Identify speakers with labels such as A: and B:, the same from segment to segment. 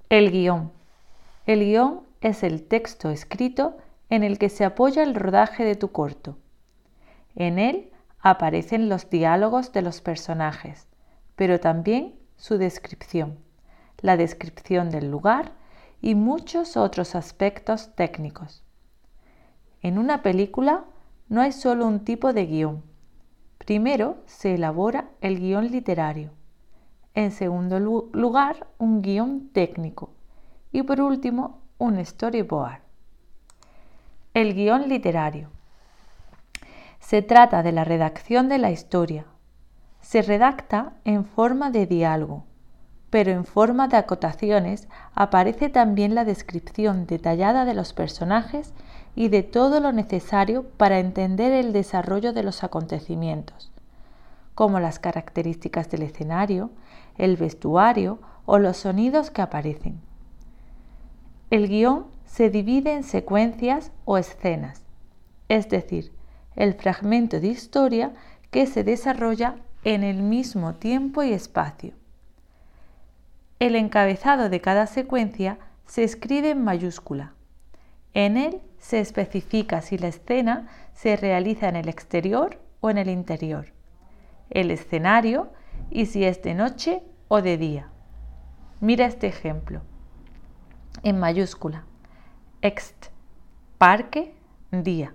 A: El guión. El guión es el texto escrito en el que se apoya el rodaje de tu corto. En él aparecen los diálogos de los personajes, pero también su descripción, la descripción del lugar y muchos otros aspectos técnicos. En una película no hay solo un tipo de guión. Primero se elabora el guión literario. En segundo lugar, un guión técnico. Y por último, un storyboard. El guión literario. Se trata de la redacción de la historia. Se redacta en forma de diálogo, pero en forma de acotaciones aparece también la descripción detallada de los personajes y de todo lo necesario para entender el desarrollo de los acontecimientos, como las características del escenario, el vestuario o los sonidos que aparecen. El guión se divide en secuencias o escenas, es decir, el fragmento de historia que se desarrolla en el mismo tiempo y espacio. El encabezado de cada secuencia se escribe en mayúscula. En él se especifica si la escena se realiza en el exterior o en el interior, el escenario y si es de noche o de día. Mira este ejemplo. En mayúscula, ext, parque, día.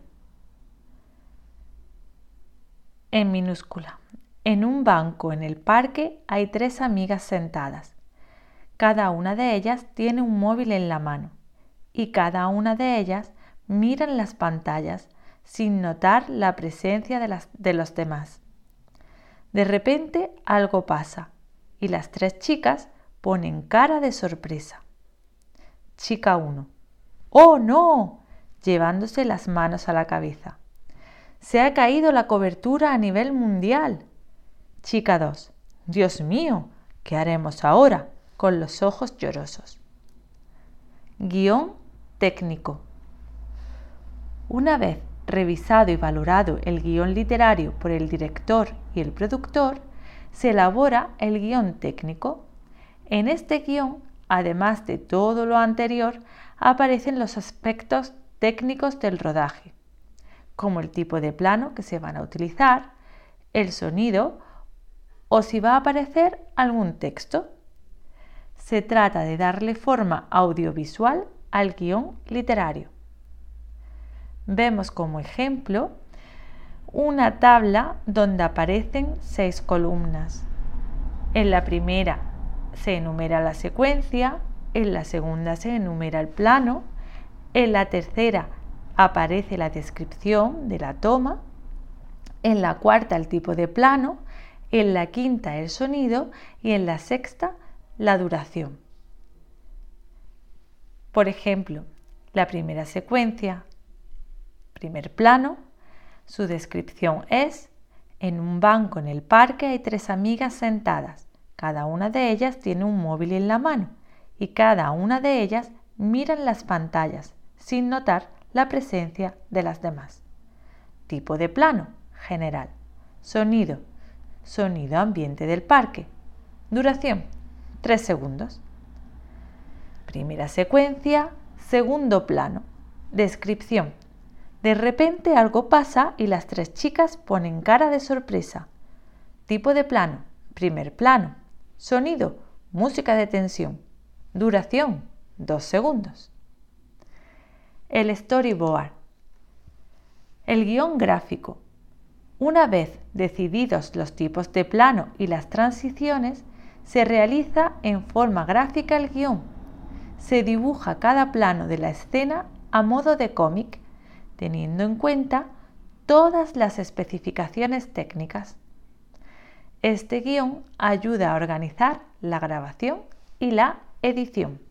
A: En minúscula, en un banco en el parque hay 3 amigas sentadas. Cada una de ellas tiene un móvil en la mano y cada una de ellas miran las pantallas sin notar la presencia de los demás. De repente algo pasa y las 3 chicas ponen cara de sorpresa. Chica 1. ¡Oh, no!, llevándose las manos a la cabeza. Se ha caído la cobertura a nivel mundial. Chica 2. Dios mío, ¿qué haremos ahora?, con los ojos llorosos. Guión técnico. Una vez revisado y valorado el guión literario por el director y el productor, se elabora el guión técnico. En este guión, además de todo lo anterior, aparecen los aspectos técnicos del rodaje, como el tipo de plano que se van a utilizar, el sonido o si va a aparecer algún texto. Se trata de darle forma audiovisual al guión literario. Vemos como ejemplo una tabla donde aparecen 6 columnas. En la primera se enumera la secuencia, en la segunda se enumera el plano, en la tercera aparece la descripción de la toma, en la cuarta el tipo de plano, en la quinta el sonido y en la sexta la duración. Por ejemplo, la primera secuencia, primer plano, su descripción es: en un banco en el parque hay 3 amigas sentadas. Cada una de ellas tiene un móvil en la mano y cada una de ellas miran las pantallas sin notar la presencia de las demás. Tipo de plano, general. Sonido, sonido ambiente del parque. Duración, 3 segundos. Primera secuencia, segundo plano. Descripción. De repente algo pasa y las 3 chicas ponen cara de sorpresa. Tipo de plano, primer plano. Sonido, música de tensión. Duración, 2 segundos. El storyboard. El guión gráfico. Una vez decididos los tipos de plano y las transiciones, se realiza en forma gráfica el guión. Se dibuja cada plano de la escena a modo de cómic, teniendo en cuenta todas las especificaciones técnicas. Este guión ayuda a organizar la grabación y la edición.